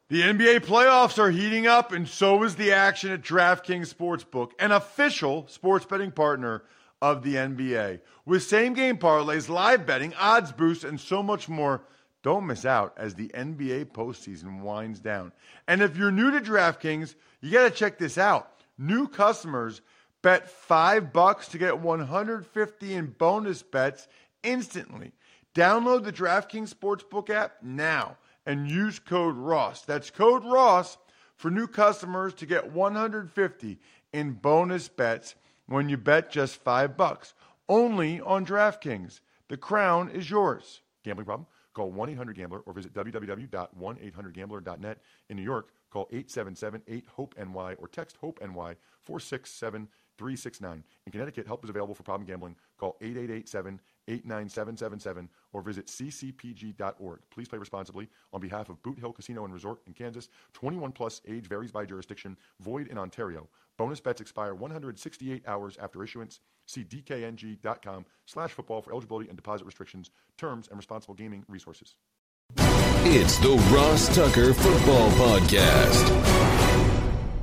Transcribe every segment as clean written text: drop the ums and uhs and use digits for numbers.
The NBA playoffs are heating up, and so is the action at DraftKings Sportsbook, an official sports betting partner of the NBA. With same-game parlays, live betting, odds boosts, and so much more, don't miss out as the NBA postseason winds down. And if you're new to DraftKings, you got to check this out. New customers bet $5 to get $150 in bonus bets instantly. Download the DraftKings Sportsbook app now and use code Ross. That's code Ross for new customers to get $150 in bonus bets when you bet just $5. Only on DraftKings. The crown is yours. Gambling problem? Call 1-800-GAMBLER or visit www.1800gambler.net. In New York, call 877-8-HOPE-NY or text HOPE-NY 467-369. In Connecticut, help is available for problem gambling. Call 888-7-897-7777 or visit ccpg.org. Please play responsibly on behalf of Boot Hill Casino and Resort in Kansas. 21 plus, age varies by jurisdiction. Void in Ontario. Bonus bets expire 168 hours after issuance. See dkng.com/football for eligibility and deposit restrictions, terms, and responsible gaming resources. It's the Ross Tucker Football Podcast.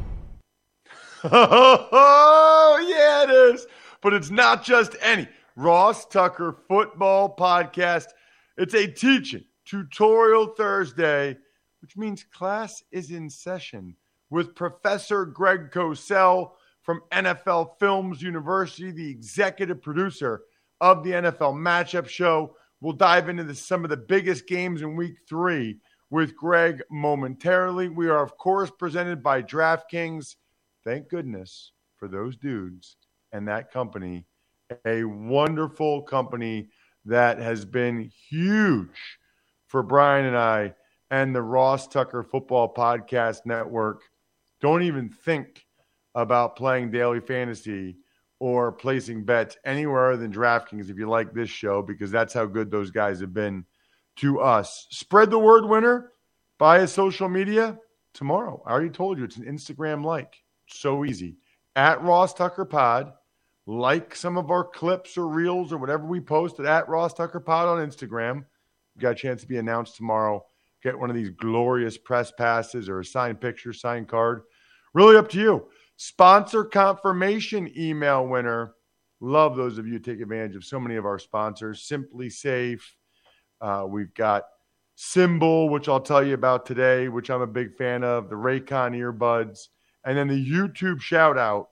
Oh, yeah, it is. But it's not just any Ross Tucker Football Podcast. It's a teaching tutorial Thursday, which means class is in session with Professor Greg Cosell from NFL Films University, the executive producer of the NFL Matchup Show. We'll dive into some of the biggest games in Week 3 with Greg momentarily. We are, of course, presented by DraftKings. Thank goodness for those dudes and that company, a wonderful company that has been huge for Brian and I and the Ross Tucker Football Podcast Network. Don't even think about playing daily fantasy or placing bets anywhere other than DraftKings if you like this show, because that's how good those guys have been to us. Spread the word, winner, via social media tomorrow. I already told you it's an Instagram like. So easy. At Ross Tucker Pod. Like some of our clips or reels or whatever we post at Ross Tucker Pod on Instagram. You got a chance to be announced tomorrow. Get one of these glorious press passes or a signed picture, signed card. Really up to you. Sponsor confirmation email winner. Love those of you who take advantage of so many of our sponsors. Simply Safe. We've got Symbol, which I'll tell you about today, which I'm a big fan of. The Raycon earbuds. And then the YouTube shout out.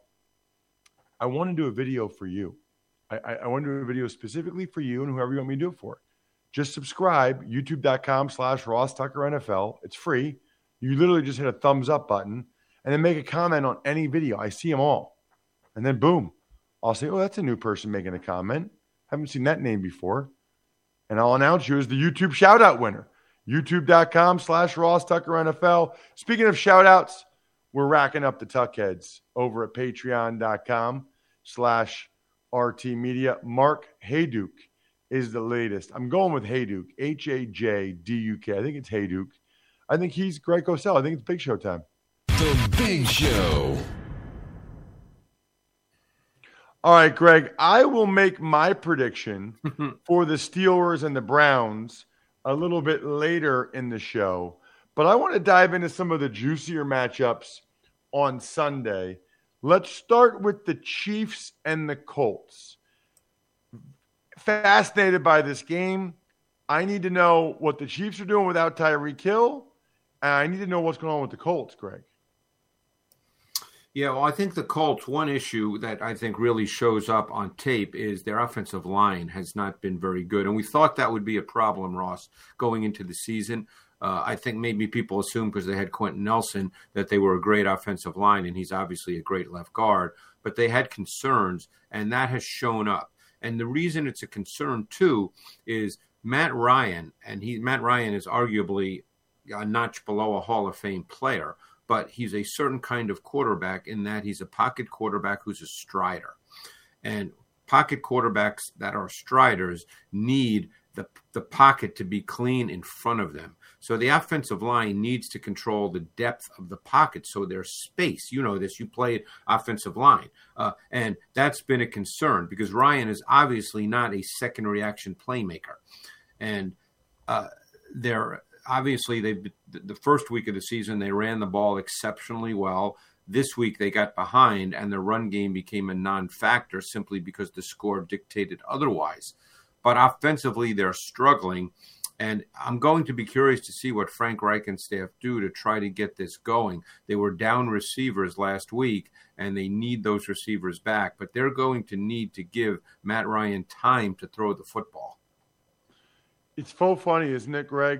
I want to do a video for you. I want to do a video specifically for you and whoever you want me to do it for. Just subscribe, youtube.com/Ross Tucker NFL. It's free. You literally just hit a thumbs up button and then make a comment on any video. I see them all. And then boom, I'll say, oh, that's a new person making a comment. Haven't seen that name before. And I'll announce you as the YouTube shout out winner. youtube.com/Ross Tucker NFL. Speaking of shout outs, we're racking up the Tuckheads over at patreon.com/RT Media. Mark Hayduk is the latest. I'm going with Hayduk, Hajduk. I think it's Hayduk. I think he's Greg Cosell. I think it's Big Show time. The Big Show. All right, Greg, I will make my prediction for the Steelers and the Browns a little bit later in the show. But I want to dive into some of the juicier matchups on Sunday. Let's start with the Chiefs and the Colts. Fascinated by this game. I need to know what the Chiefs are doing without Tyreek Hill, and I need to know what's going on with the Colts, Greg. Yeah, well, I think the Colts, one issue that I think really shows up on tape is their offensive line has not been very good. And we thought that would be a problem, Ross, going into the season. I think maybe people assume because they had Quentin Nelson that they were a great offensive line, and he's obviously a great left guard. But they had concerns, and that has shown up. And the reason it's a concern, too, is Matt Ryan, and Matt Ryan is arguably a notch below a Hall of Fame player, but he's a certain kind of quarterback in that he's a pocket quarterback who's a strider. And pocket quarterbacks that are striders need the pocket to be clean in front of them. So the offensive line needs to control the depth of the pocket so there's space. You know this. You played offensive line. And that's been a concern because Ryan is obviously not a second reaction playmaker. And obviously, the first week of the season, they ran the ball exceptionally well. This week, they got behind, and the run game became a non-factor simply because the score dictated otherwise. But offensively, they're struggling. And I'm going to be curious to see what Frank Reich and staff do to try to get this going. They were down receivers last week, and they need those receivers back. But they're going to need to give Matt Ryan time to throw the football. It's so funny, isn't it, Greg?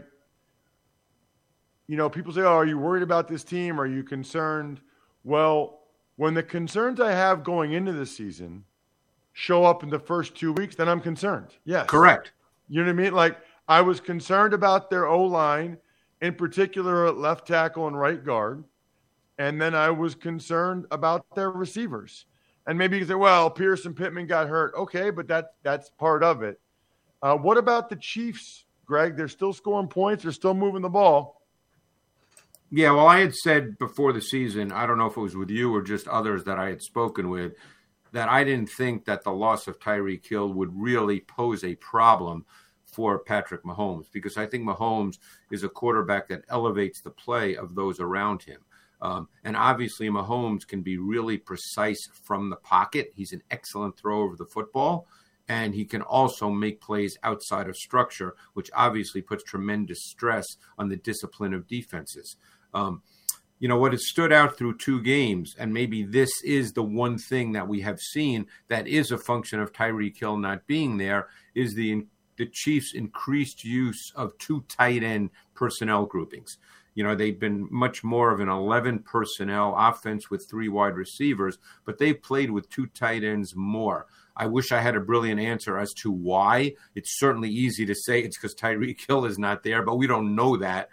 You know, people say, oh, are you worried about this team? Are you concerned? Well, when the concerns I have going into the season show up in the first 2 weeks, then I'm concerned. Yes. Correct. You know what I mean? Like, I was concerned about their O-line, in particular at left tackle and right guard. And then I was concerned about their receivers. And maybe you say, well, Pierce and Pittman got hurt. Okay, but that's part of it. What about the Chiefs, Greg? They're still scoring points. They're still moving the ball. Yeah, well, I had said before the season, I don't know if it was with you or just others that I had spoken with, that I didn't think that the loss of Tyreek Hill would really pose a problem for Patrick Mahomes, because I think Mahomes is a quarterback that elevates the play of those around him. And obviously Mahomes can be really precise from the pocket. He's an excellent thrower of the football, and he can also make plays outside of structure, which obviously puts tremendous stress on the discipline of defenses. You know, what has stood out through 2 games, and maybe this is the one thing that we have seen that is a function of Tyreek Hill not being there, is the Chiefs' increased use of 2 tight end personnel groupings. You know, they've been much more of an 11 personnel offense with 3 wide receivers, but they've played with 2 tight ends more. I wish I had a brilliant answer as to why. It's certainly easy to say it's because Tyreek Hill is not there, but we don't know that.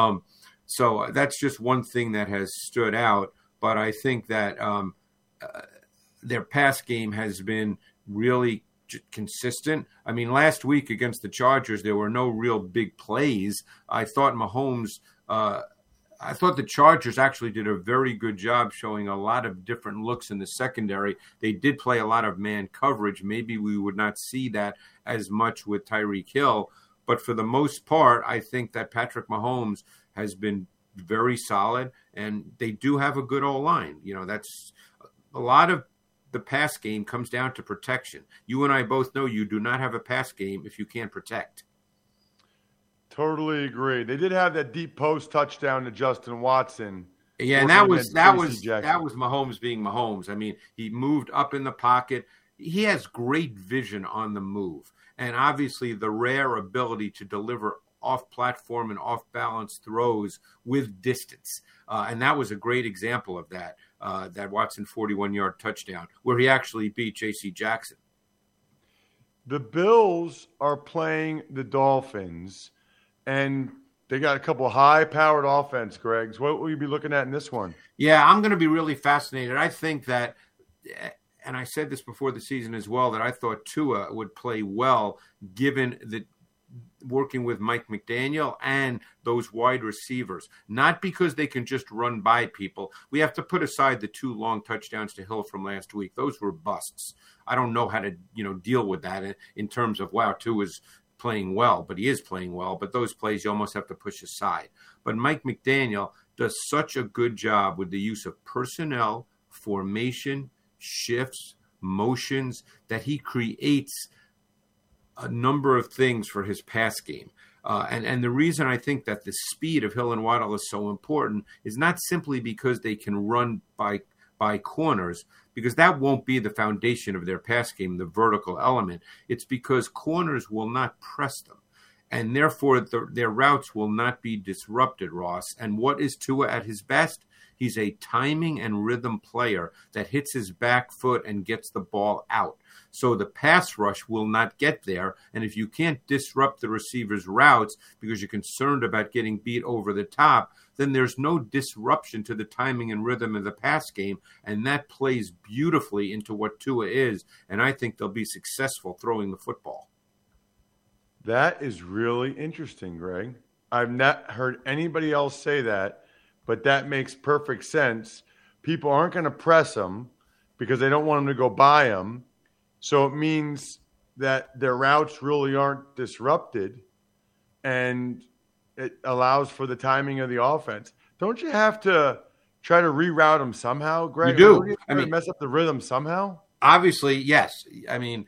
So that's just one thing that has stood out. But I think that their pass game has been really consistent. I mean, last week against the Chargers, there were no real big plays. I thought the Chargers actually did a very good job showing a lot of different looks in the secondary. They did play a lot of man coverage. Maybe we would not see that as much with Tyreek Hill. But for the most part, I think that Patrick Mahomes has been very solid, and they do have a good O-line. You know, that's a lot of the pass game comes down to protection. You and I both know you do not have a pass game if you can't protect. Totally agree. They did have that deep post touchdown to Justin Watson. Yeah, and that was Mahomes being Mahomes. I mean, he moved up in the pocket. He has great vision on the move, and obviously the rare ability to deliver off-platform and off-balance throws with distance. And that was a great example of that Watson 41-yard touchdown where he actually beat J.C. Jackson. The Bills are playing the Dolphins, and they got a couple of high-powered offense, Greg. So what will you be looking at in this one? Yeah, I'm going to be really fascinated. I think that, and I said this before the season as well, that I thought Tua would play well given the working with Mike McDaniel and those wide receivers, not because they can just run by people. We have to put aside the 2 long touchdowns to Hill from last week. Those were busts. I don't know how to, deal with that in terms of, wow, Tua's playing well, but he is playing well. But those plays you almost have to push aside. But Mike McDaniel does such a good job with the use of personnel, formation, shifts, motions, that he creates a number of things for his pass game. And the reason I think that the speed of Hill and Waddle is so important is not simply because they can run by corners, because that won't be the foundation of their pass game, the vertical element. It's because corners will not press them, and therefore their routes will not be disrupted, Ross. And what is Tua at his best? He's a timing and rhythm player that hits his back foot and gets the ball out. So the pass rush will not get there. And if you can't disrupt the receiver's routes because you're concerned about getting beat over the top, then there's no disruption to the timing and rhythm of the pass game. And that plays beautifully into what Tua is. And I think they'll be successful throwing the football. That is really interesting, Greg. I've not heard anybody else say that, but that makes perfect sense. People aren't going to press them because they don't want them to go by them. So it means that their routes really aren't disrupted. And it allows for the timing of the offense. Don't you have to try to reroute them somehow, Greg? You do. I mean, mess up the rhythm somehow? Obviously, yes. I mean,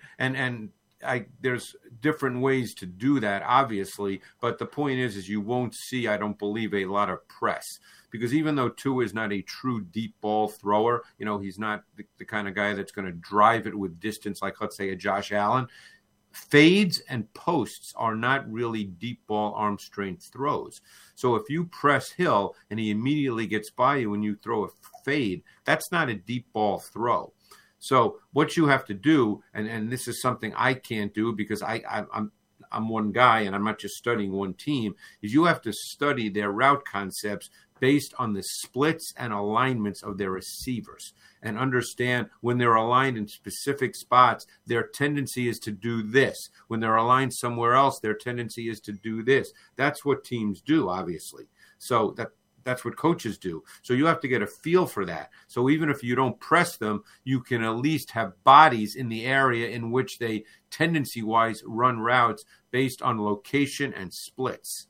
there's different ways to do that, obviously. But the point is you won't see, I don't believe, a lot of press. Because even though Tua is not a true deep ball thrower, he's not the kind of guy that's going to drive it with distance like, let's say, a Josh Allen. Fades and posts are not really deep ball arm strength throws. So if you press Hill and he immediately gets by you and you throw a fade, that's not a deep ball throw. So what you have to do, and this is something I can't do because I'm one guy and I'm not just studying one team, is you have to study their route concepts based on the splits and alignments of their receivers and understand when they're aligned in specific spots, their tendency is to do this. When they're aligned somewhere else, their tendency is to do this. That's what teams do, obviously. So that's what coaches do. So you have to get a feel for that. So even if you don't press them, you can at least have bodies in the area in which they tendency-wise run routes based on location and splits.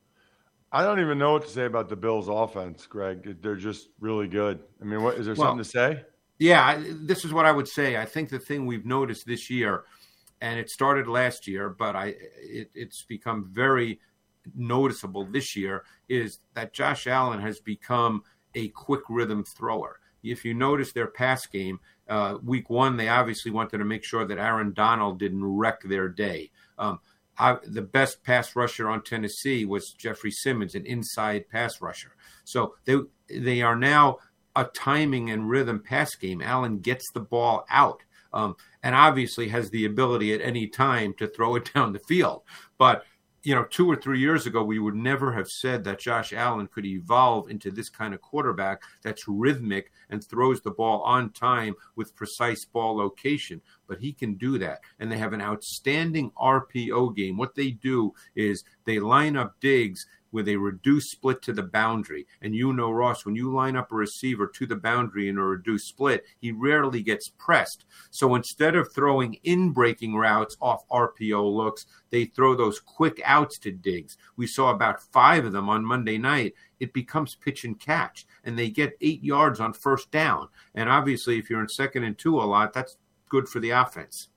I don't even know what to say about the Bills' offense, Greg. They're just really good. I mean, is there something to say? Yeah, this is what I would say. I think the thing we've noticed this year, and it started last year, but it's become very noticeable this year, is that Josh Allen has become a quick rhythm thrower. If you notice their pass game, week one, they obviously wanted to make sure that Aaron Donald didn't wreck their day. The best pass rusher on Tennessee was Jeffrey Simmons, an inside pass rusher. So they are now a timing and rhythm pass game. Allen gets the ball out and obviously has the ability at any time to throw it down the field. But 2 or 3 years ago, we would never have said that Josh Allen could evolve into this kind of quarterback that's rhythmic and throws the ball on time with precise ball location. But he can do that. And they have an outstanding RPO game. What they do is they line up Diggs with a reduced split to the boundary. And Ross, when you line up a receiver to the boundary in a reduced split, he rarely gets pressed. So instead of throwing in-breaking routes off RPO looks, they throw those quick outs to Diggs. We saw about 5 of them on Monday night. It becomes pitch and catch, and they get 8 yards on first down. And obviously, if you're in 2nd and 2 a lot, that's good for the offense.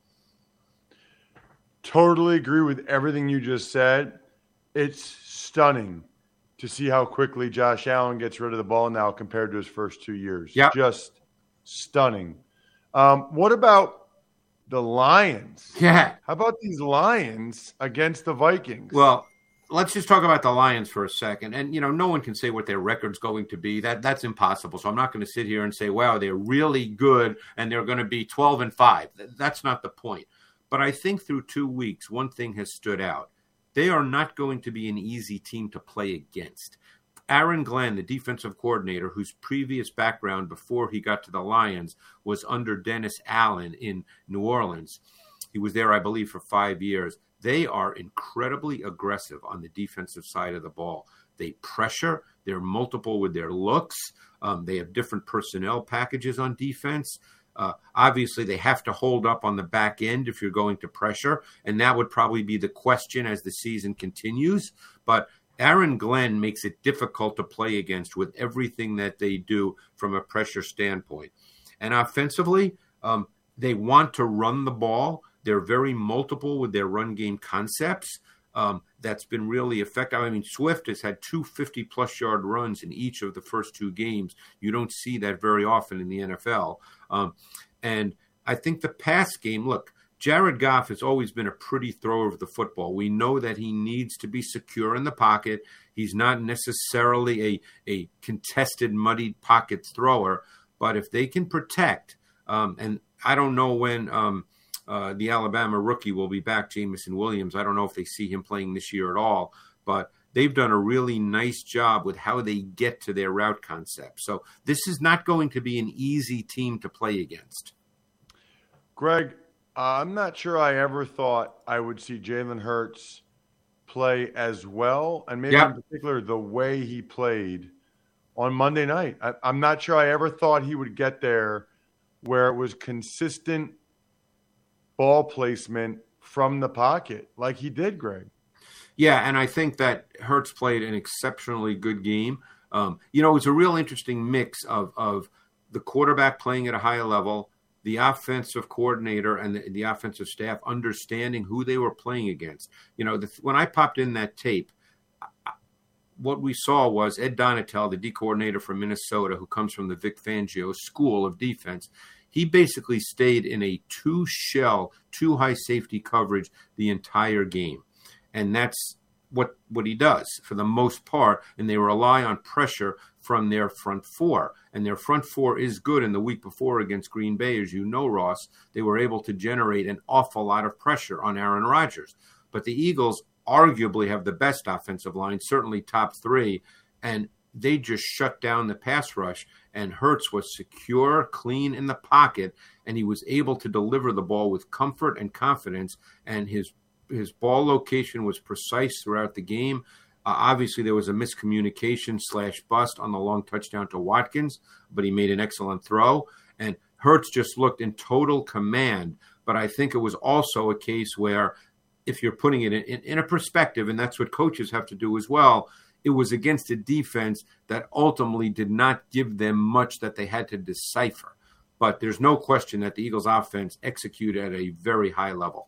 Totally agree with everything you just said. It's stunning to see how quickly Josh Allen gets rid of the ball now compared to his first 2 years. Yep. Just stunning. What about the Lions? Yeah. How about these Lions against the Vikings? Well, let's just talk about the Lions for a second. And, no one can say what their record's going to be. That's impossible. So I'm not going to sit here and say, wow, they're really good and they're going to be 12-5. That's not the point. But I think through 2 weeks, one thing has stood out. They are not going to be an easy team to play against. Aaron Glenn, the defensive coordinator, whose previous background before he got to the Lions was under Dennis Allen in New Orleans. He was there, I believe, for 5 years. They are incredibly aggressive on the defensive side of the ball. They pressure. They're multiple with their looks. They have different personnel packages on defense. Obviously, they have to hold up on the back end if you're going to pressure, and that would probably be the question as the season continues. But Aaron Glenn makes it difficult to play against with everything that they do from a pressure standpoint. And offensively, they want to run the ball. They're very multiple with their run game concepts. That's been really effective. I mean, Swift has had 2 50-plus yard runs in each of the first 2 games. You don't see that very often in the NFL. And I think the pass game, look, Jared Goff has always been a pretty thrower of the football. We know that he needs to be secure in the pocket. He's not necessarily a contested, muddied pocket thrower. But if they can protect, and I don't know when the Alabama rookie will be back, Jamison Williams. I don't know if they see him playing this year at all. But they've done a really nice job with how they get to their route concept. So this is not going to be an easy team to play against. Greg, I'm not sure I ever thought I would see Jalen Hurts play as well, and maybe in particular the way he played on Monday night. I'm not sure I ever thought he would get there where it was consistent ball placement from the pocket like he did, Greg. Yeah, and I think that Hurts played an exceptionally good game. It was a real interesting mix of the quarterback playing at a higher level, the offensive coordinator and the offensive staff understanding who they were playing against. When I popped in that tape, what we saw was Ed Donatel, the D coordinator from Minnesota, who comes from the Vic Fangio School of Defense. He basically stayed in a two high safety coverage the entire game. And that's what he does for the most part. And they rely on pressure from their front four. And their front four is good. In the week before against Green Bay, as you know, Ross, they were able to generate an awful lot of pressure on Aaron Rodgers. But the Eagles arguably have the best offensive line, certainly top three, and they just shut down the pass rush, and Hurts was secure, clean in the pocket, and he was able to deliver the ball with comfort and confidence, and his ball location was precise throughout the game. Obviously, there was a miscommunication / bust on the long touchdown to Watkins, but he made an excellent throw, and Hurts just looked in total command. But I think it was also a case where, if you're putting it in a perspective, and that's what coaches have to do as well, it was against a defense that ultimately did not give them much that they had to decipher. But there's no question that the Eagles offense executed at a very high level.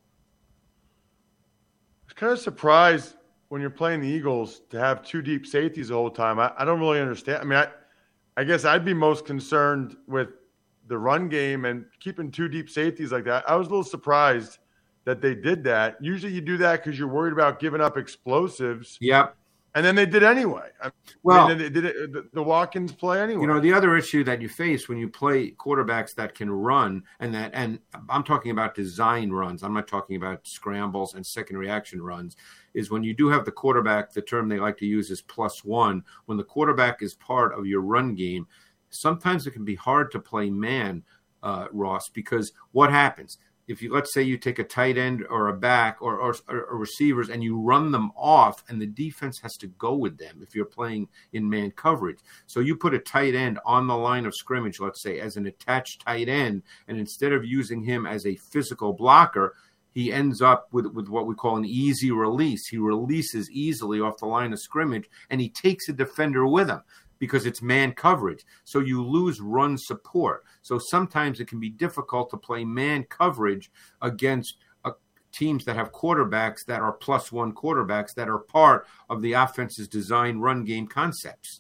I was kind of surprised when you're playing the Eagles to have two deep safeties the whole time. I don't really understand. I mean, I guess I'd be most concerned with the run game and keeping two deep safeties like that. I was a little surprised that they did that. Usually you do that because you're worried about giving up explosives. Yep. And then they did anyway. They did it, the Watkins play anyway. The other issue that you face when you play quarterbacks that can run, and I'm talking about design runs, I'm not talking about scrambles and second reaction runs, is when you do have the quarterback, the term they like to use is +1. When the quarterback is part of your run game, sometimes it can be hard to play man, Ross, because what happens? If let's say you take a tight end or a back or receivers and you run them off, and the defense has to go with them if you're playing in man coverage. So you put a tight end on the line of scrimmage, let's say, as an attached tight end, and instead of using him as a physical blocker, he ends up with what we call an easy release. He releases easily off the line of scrimmage, and he takes a defender with him, because it's man coverage. So you lose run support. So sometimes it can be difficult to play man coverage against teams that have quarterbacks that are +1 quarterbacks that are part of the offense's design run game concepts.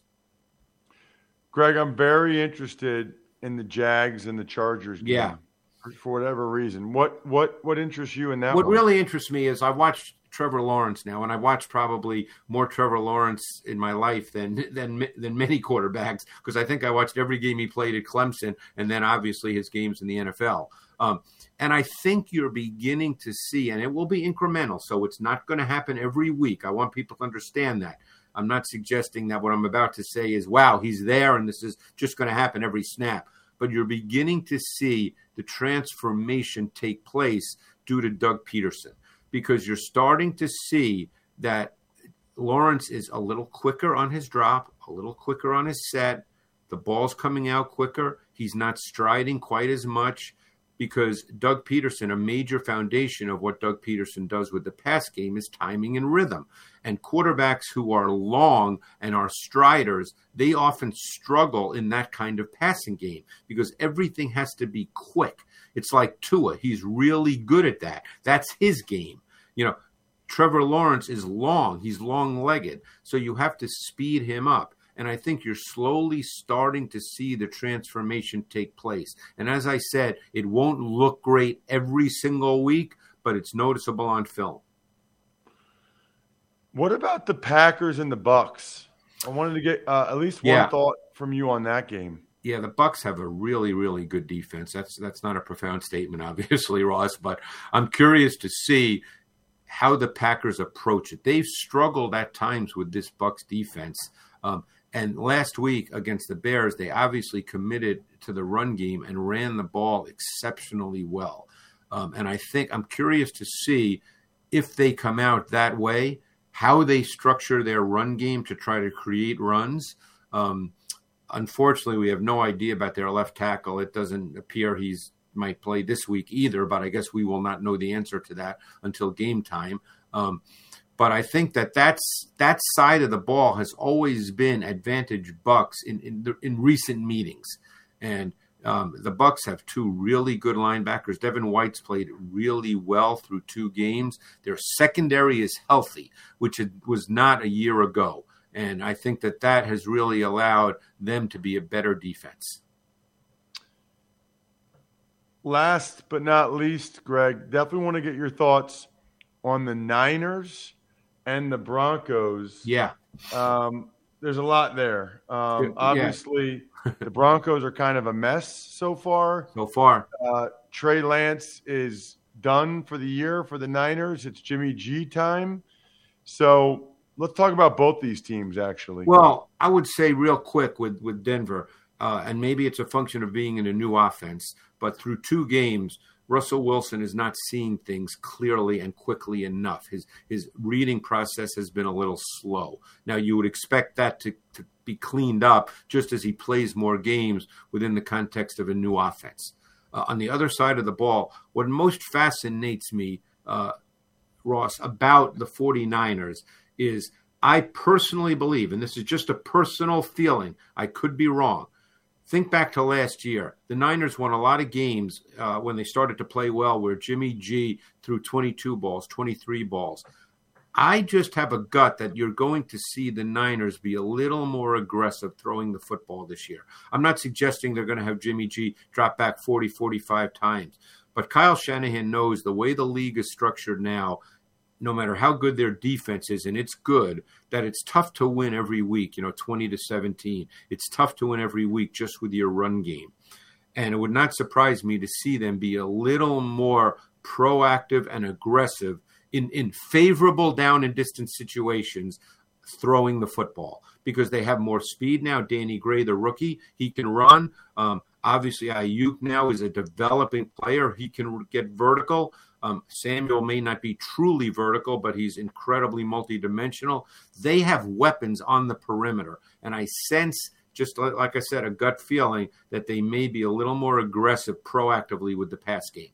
Greg, I'm very interested in the Jags and the Chargers game. Yeah. For whatever reason. What interests you in that What one? really interests me is I watched Trevor Lawrence now, and I watched probably more Trevor Lawrence in my life than many quarterbacks, because I think I watched every game he played at Clemson, and then obviously his games in the NFL. And I think you're beginning to see, and it will be incremental, so it's not going to happen every week. I want people to understand that. I'm not suggesting that what I'm about to say is, wow, he's there and this is just going to happen every snap. But you're beginning to see the transformation take place due to Doug Peterson, because you're starting to see that Lawrence is a little quicker on his drop, a little quicker on his set. The ball's coming out quicker. He's not striding quite as much, because Doug Peterson, a major foundation of what Doug Peterson does with the pass game is timing and rhythm. And quarterbacks who are long and are striders, they often struggle in that kind of passing game because everything has to be quick. It's like Tua. He's really good at that. That's his game. Trevor Lawrence is long. He's long-legged. So you have to speed him up. And I think you're slowly starting to see the transformation take place. And as I said, it won't look great every single week, but it's noticeable on film. What about the Packers and the Bucs? I wanted to get at least one thought from you on that game. Yeah, the Bucs have a really, really good defense. That's not a profound statement, obviously, Ross, but I'm curious to see how the Packers approach it. They've struggled at times with this Bucs defense. And last week against the Bears, they obviously committed to the run game and ran the ball exceptionally well. And I'm curious to see if they come out that way, how they structure their run game to try to create runs. Unfortunately, we have no idea about their left tackle. It doesn't appear might play this week either, but I guess we will not know the answer to that until game time. But I think that side of the ball has always been advantage Bucs in recent meetings. And the Bucs have two really good linebackers. Devin White's played really well through 2 games. Their secondary is healthy, which it was not a year ago. And I think that has really allowed them to be a better defense. Last but not least, Greg, definitely want to get your thoughts on the Niners and the Broncos. Yeah. There's a lot there. Obviously, the Broncos are kind of a mess so far. Trey Lance is done for the year for the Niners. It's Jimmy G time. So let's talk about both these teams, actually. Well, I would say real quick with Denver, and maybe it's a function of being in a new offense, but through 2 games, Russell Wilson is not seeing things clearly and quickly enough. His reading process has been a little slow. Now, you would expect that to be cleaned up just as he plays more games within the context of a new offense. On the other side of the ball, what most fascinates me, Ross, about the 49ers is I personally believe, and this is just a personal feeling, I could be wrong. Think back to last year. The Niners won a lot of games when they started to play well where Jimmy G threw 22 balls, 23 balls. I just have a gut that you're going to see the Niners be a little more aggressive throwing the football this year. I'm not suggesting they're going to have Jimmy G drop back 40, 45 times. But Kyle Shanahan knows the way the league is structured now, no matter how good their defense is, and it's good, that it's tough to win every week, 20-17. It's tough to win every week just with your run game. And it would not surprise me to see them be a little more proactive and aggressive in favorable down and distance situations throwing the football because they have more speed now. Danny Gray, the rookie, he can run. Obviously, Ayuk now is a developing player. He can get vertical. Samuel may not be truly vertical, but he's incredibly multidimensional. They have weapons on the perimeter. And I sense, just like I said, a gut feeling that they may be a little more aggressive proactively with the pass game.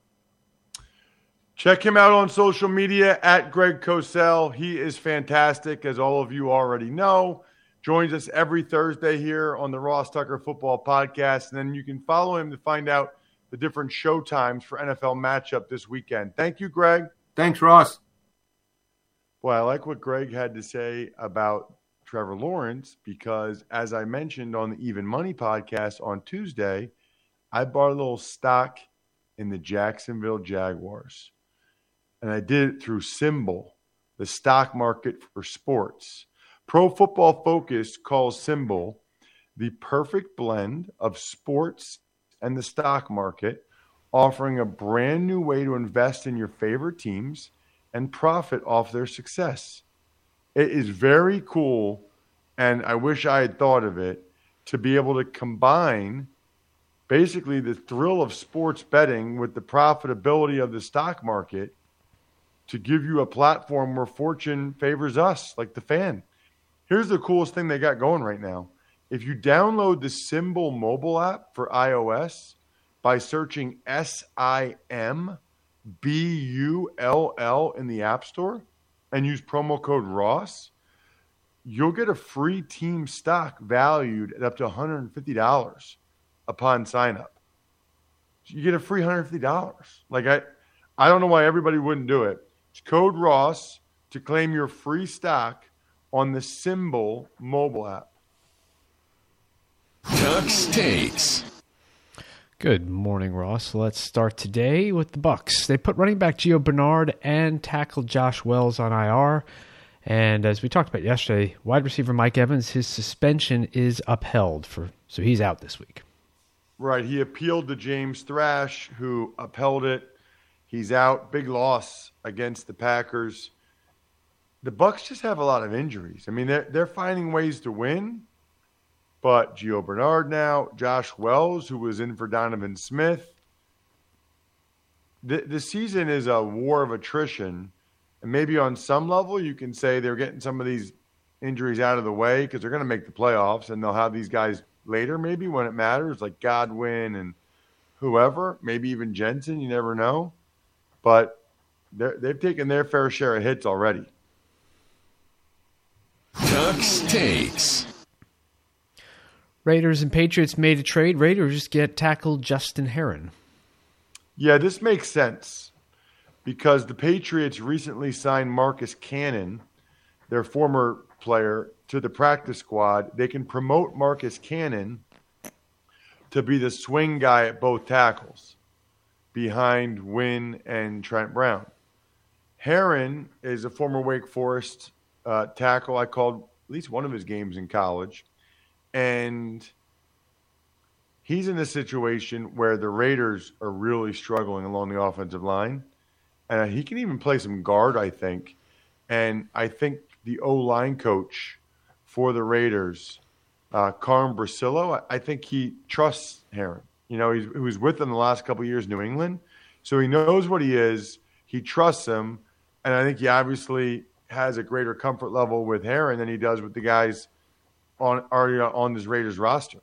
Check him out on social media at Greg Cosell. He is fantastic, as all of you already know. Joins us every Thursday here on the Ross Tucker Football Podcast. And then you can follow him to find out the different show times for NFL matchup this weekend. Thank you, Greg. Thanks, Ross. Boy, I like what Greg had to say about Trevor Lawrence because, as I mentioned on the Even Money podcast on Tuesday, I bought a little stock in the Jacksonville Jaguars. And I did it through Symbol, the stock market for sports. Pro Football Focus calls Symbol the perfect blend of sports and the stock market, offering a brand new way to invest in your favorite teams and profit off their success. It is very cool, and I wish I had thought of it, to be able to combine basically the thrill of sports betting with the profitability of the stock market to give you a platform where fortune favors us, like the fan. Here's the coolest thing they got going right now. If you download the Symbol mobile app for iOS by searching SIMBULL in the App Store and use promo code Ross, you'll get a free team stock valued at up to $150 upon sign up. You get a free $150. Like I don't know why everybody wouldn't do it. It's code Ross to claim your free stock on the Symbol mobile app. Tux Takes. Good morning, Ross. Let's start today with the Bucs. They put running back Gio Bernard and tackle Josh Wells on IR. And as we talked about yesterday, wide receiver Mike Evans, his suspension is upheld, so he's out this week. Right. He appealed to James Thrash, who upheld it. He's out. Big loss against the Packers. The Bucs just have a lot of injuries. I mean, they're finding ways to win. But Gio Bernard now, Josh Wells, who was in for Donovan Smith. The season is a war of attrition. And maybe on some level you can say they're getting some of these injuries out of the way because they're going to make the playoffs and they'll have these guys later maybe when it matters, like Godwin and whoever, maybe even Jensen, you never know. But they've taken their fair share of hits already. Tuck's Takes. Raiders and Patriots made a trade. Raiders get tackle Justin Herron. Yeah, this makes sense because the Patriots recently signed Marcus Cannon, their former player, to the practice squad. They can promote Marcus Cannon to be the swing guy at both tackles behind Wynn and Trent Brown. Herron is a former Wake Forest tackle. I called at least one of his games in college. And he's in a situation where the Raiders are really struggling along the offensive line. And he can even play some guard, I think. And I think the O-line coach for the Raiders, Carm Brasillo, I think he trusts Herron. You know, he was with them the last couple of years in New England. So he knows what he is. He trusts him. And I think he obviously has a greater comfort level with Herron than he does with the guys already on this Raiders roster.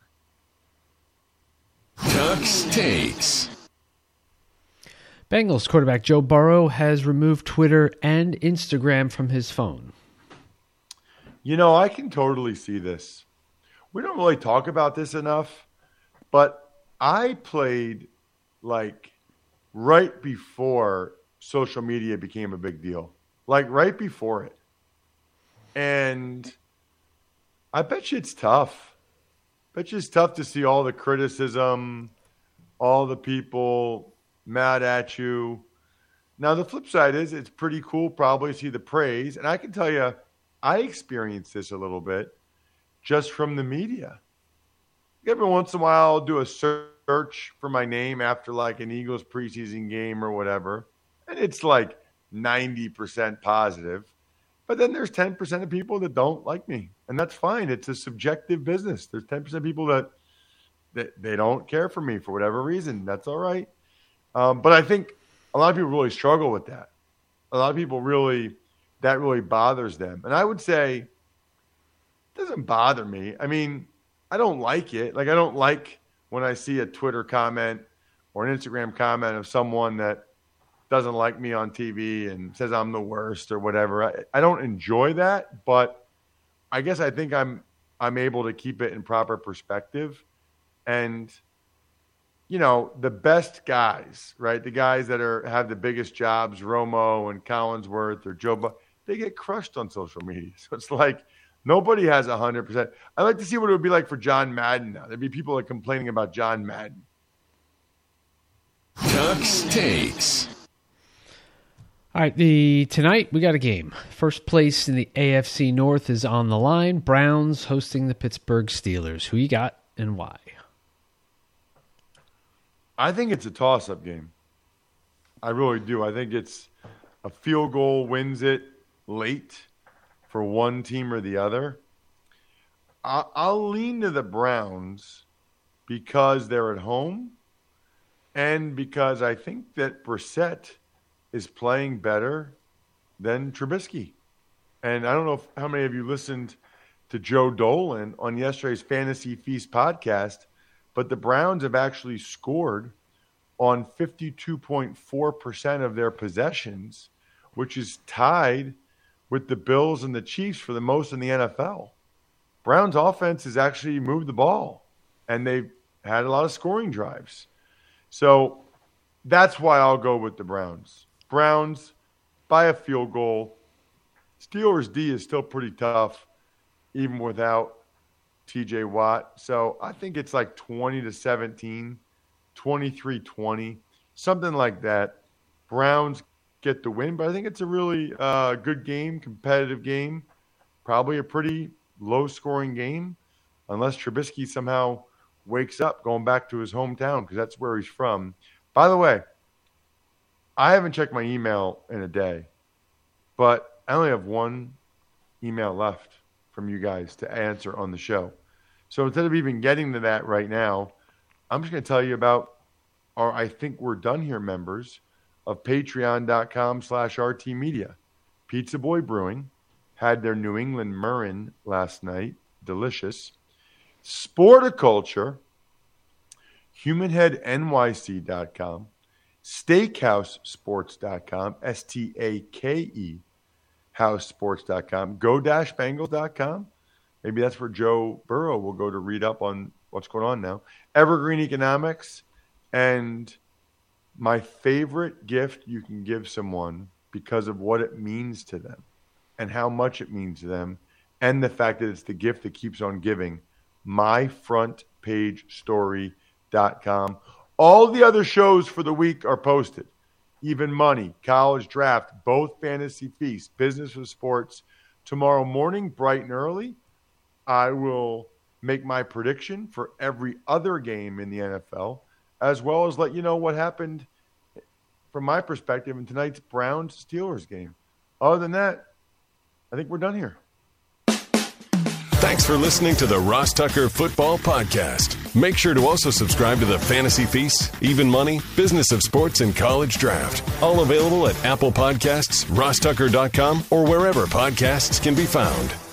Tuck's Takes. Bengals quarterback Joe Burrow has removed Twitter and Instagram from his phone. You know, I can totally see this. We don't really talk about this enough, but I played like right before social media became a big deal, like right before it. And I bet you it's tough. I bet you it's tough to see all the criticism, all the people mad at you. Now, the flip side is it's pretty cool probably to see the praise. And I can tell you, I experienced this a little bit just from the media. Every once in a while, I'll do a search for my name after like an Eagles preseason game or whatever. And it's like 90% positive. But then there's 10% of people that don't like me. And that's fine. It's a subjective business. There's 10% of people that they don't care for me for whatever reason. That's all right. But I think a lot of people really struggle with that. A lot of people that really bothers them. And I would say it doesn't bother me. I mean, I don't like it. Like I don't like when I see a Twitter comment or an Instagram comment of someone that doesn't like me on TV and says I'm the worst or whatever. I don't enjoy that, but I guess I think I'm able to keep it in proper perspective. And, you know, the best guys, right, the guys that have the biggest jobs, Romo and Collinsworth or Joe, they get crushed on social media. So it's like nobody has 100%. I'd like to see what it would be like for John Madden now. There'd be people like complaining about John Madden. Tuck's Takes. All right, tonight we got a game. First place in the AFC North is on the line. Browns hosting the Pittsburgh Steelers. Who you got and why? I think it's a toss-up game. I really do. I think it's a field goal wins it late for one team or the other. I'll lean to the Browns because they're at home and because I think that Brissett is playing better than Trubisky. And I don't know how many of you listened to Joe Dolan on yesterday's Fantasy Feast podcast, but the Browns have actually scored on 52.4% of their possessions, which is tied with the Bills and the Chiefs for the most in the NFL. Browns offense has actually moved the ball, and they've had a lot of scoring drives. So that's why I'll go with the Browns. Browns by a field goal. Steelers D is still pretty tough, even without TJ Watt. So I think it's like 20-17, 23-20, something like that. Browns get the win, but I think it's a really good game, competitive game, probably a pretty low-scoring game, unless Trubisky somehow wakes up going back to his hometown because that's where he's from. By the way, I haven't checked my email in a day, but I only have one email left from you guys to answer on the show. So instead of even getting to that right now, I'm just going to tell you about our I Think We're Done Here members of patreon.com/RTmedia. Pizza Boy Brewing had their New England Murrin last night. Delicious. Sporticulture, HumanHeadNYC.com, SteakhouseSports.com, STAKE, housesports.com, go-bengals.com. Maybe that's where Joe Burrow will go to read up on what's going on now. Evergreen Economics, and my favorite gift you can give someone because of what it means to them and how much it means to them, and the fact that it's the gift that keeps on giving, myfrontpagestory.com. All the other shows for the week are posted. Even Money, College Draft, both Fantasy Feast, Business with Sports. Tomorrow morning, bright and early, I will make my prediction for every other game in the NFL, as well as let you know what happened from my perspective in tonight's Browns-Steelers game. Other than that, I think we're done here. Thanks for listening to the Ross Tucker Football Podcast. Make sure to also subscribe to the Fantasy Feast, Even Money, Business of Sports, and College Draft. All available at Apple Podcasts, rosstucker.com, or wherever podcasts can be found.